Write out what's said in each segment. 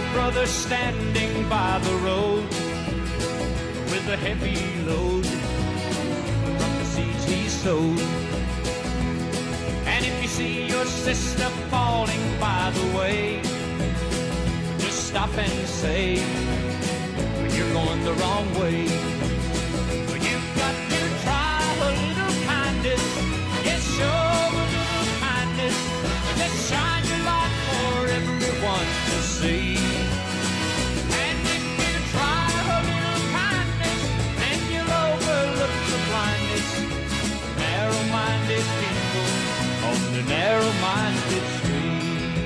brother standing by the road with a heavy load from the seeds he sowed. And if you see your sister falling by the way, just stop and say, you're going the wrong way. You've got to try a little kindness. Yes, show a little kindness. Just shine your light for everyone to see. And if you try a little kindness, then you'll overlook the blindness. Narrow-minded people on the narrow-minded streets.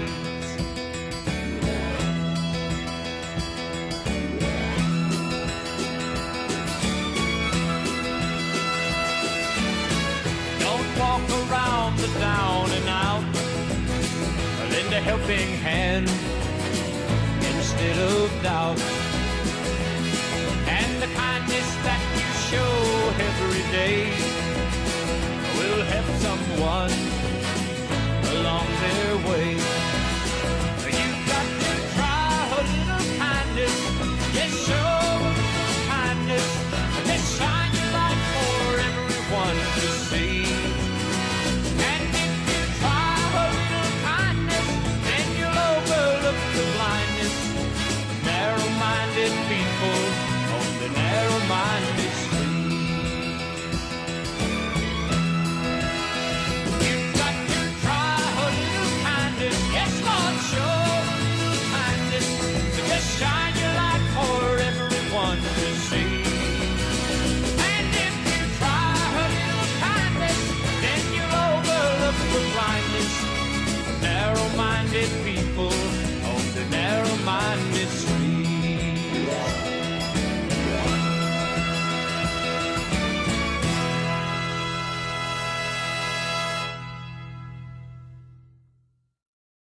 Don't walk around the down and out, lend a helping hand instead of doubt. And the kindness that you show every day will help someone along their way. You've got to try a little kindness. Yes, show a little kindness. Just shine your light for everyone to see. And if you try a little kindness, then you'll overlook the blindness. Narrow-minded people on the narrow-minded street. Shine your light for everyone to see.